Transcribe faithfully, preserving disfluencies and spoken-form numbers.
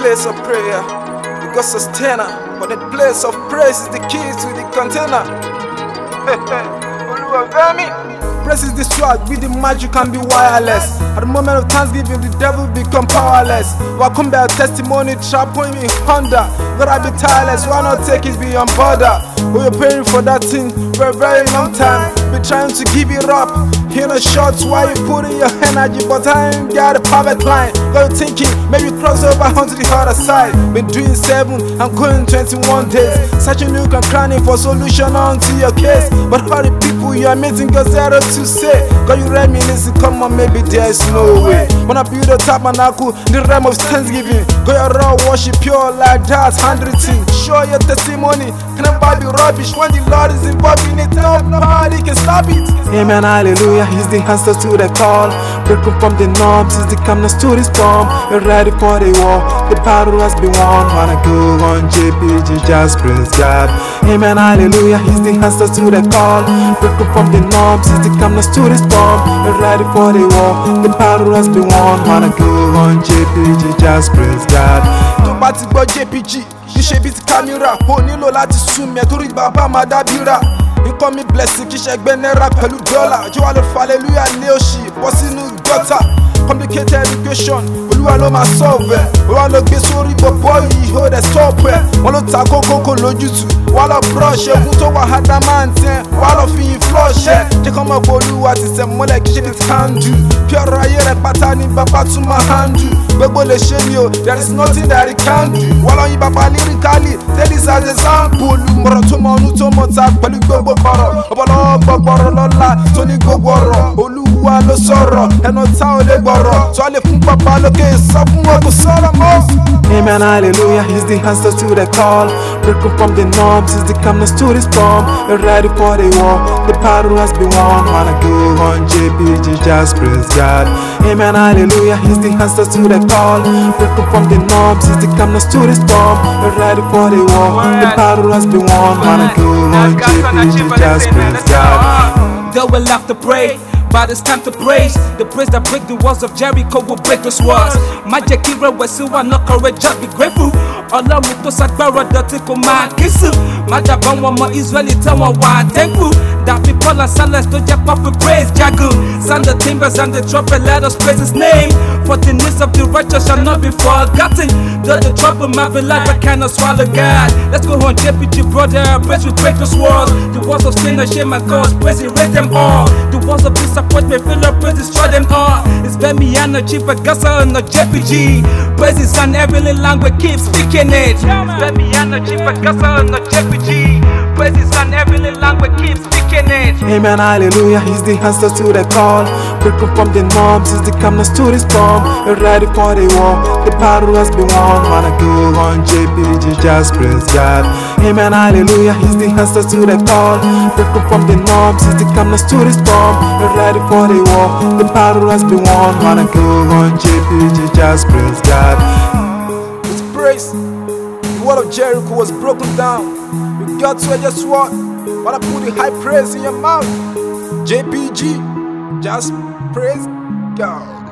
place of prayer, the God sustainer, but the place of praise is the keys to the container. Praise is the sword, with the magic can be wireless. At the moment of thanksgiving, the devil become powerless. Welcome back testimony, trap point me Honda. Gotta be tireless, why not take it beyond border? We were praying for that thing for a very long time. Been trying to give it up. In a short while you put in your energy, but I ain't got a perfect line. Got you thinking, maybe cross over onto the other side. Been doing seven, I'm going twenty-one days. Searching you can cranny for solution onto your case. But all the people you are meeting got zero to say. Got you reminiscing, come on, maybe there's no way. When I build a tabernacle, the realm of thanksgiving. Got your raw worship pure like that, handwritten. Show your testimony, can never be rubbish. When the Lord is involved in it, nobody can stop it. Amen, hallelujah. He's the answer to the call. Breaking from the norms, he's the calmness to the storm. You're ready for the war, the battle has been won. Wanna go on J P G, just praise God. Amen, hallelujah, he's the answer to the call. Breaking from the norms, he's the calmness to the storm. You're ready for the war, the battle has been won. Wanna go on J P G, just praise God. Tó bá ti gbọ́ J P G, iṣẹ́ bí ti kámẹ́rà, ó nílò láti sún mi ẹ̀ torí bàbá máa dábìrà. Nǹkan mi blessing kì í ṣẹgbẹ́ náírà pẹ̀lú dọ́là. Jẹ́ wà ló fa hallelujah lé òṣì bọ́ sínú gọ́tà. Complicated education, olúwa ló máa solve ẹ̀. Olúwa ló gbé sórí gbogbo yìí, ó dẹ̀ stop ẹ̀. Wọ́n ló ta kókó kò lójútùú. Wà lọ brush egun tó wà adamantine. Wà lọ fi yin flush ẹ̀. Jẹ́ kọ́ mọ̀ pé olúwa ti tẹ̀ mọ́lẹ̀ kì í ṣe ní handle. Bí ọ̀rọ̀ ayé rẹ̀ pátá ní bàbá tún máa handle. Gbogbo lè ṣe ni o, there is nothing that he can do. Wà lọ yin bàbá lyrically, take this as example. Olùmọ̀rọ̀ tó mọ ọdún tó mọ̀ ta pẹ̀lú gbogbo ọ̀rọ̀. Ọ̀pọ̀lọpọ̀ gbọ̀gbọ̀rọ̀ lọ́la tó ní gbogbo ọ̀rọ̀. Olúwa ló sọ̀rọ̀, ẹnu tá ò lè gbọ̀rọ̀. Tó lè fún bàbá lókè sọ fún wọn kò sọ̀rọ̀ mọ́. Amen, hallelujah, he's the answer to the call. Breaking from the norms, he's the calmness to the storm. You're ready for the war, the battle has been won. Wanna go on J P G, just praise God. Amen, hallelujah, he's the answer to the call. Breaking from the norms, he's the calmness to the storm. You're ready for the war, the battle has been won. Wanna go on J P G, just praise God. They will have to pray, but it's time to praise. The praise that break the walls of Jericho will break those walls. Magic hero was so not courage, just be grateful. Ọlọ́run tó ṣàgbára dọ̀tí kò máa kí sùn. Má dàbọ̀ wọn ọmọ Israeli tell wọn wà thankful. That people and silence to jump up with praise, Jagu. Sound the timbers and the trumpet, let us praise his name. For the needs of the righteous shall not be forgotten. Though the trouble might be like I cannot swallow God. Let's go on J P G, brother, praise will break those walls. The walls of sin and shame and cause, praise erase them all. The walls of disappointment, fill up, praise destroy them all. It's Bemi and the chief of Gaza and the J P G. Praises on every language, keep speaking it. It's Bemi and the chief of Gaza and the J P G. Praises on every language, keep speaking it. Amen, hallelujah, he's the answer to the call. Breaking from the norms, he's the calmness to the storm. You're ready for the war, the battle has been won. Wanna go on J P G, just praise God. Amen, hallelujah, he's the answer to the call. Breaking from the norms, he's the calmness to the storm. You're ready for the war, the battle has been won. Wanna go on J P G, just praise God. It's praise. The wall of Jericho was broken down. You got to just what? Wanna put the high praise in your mouth. J P G, just praise God.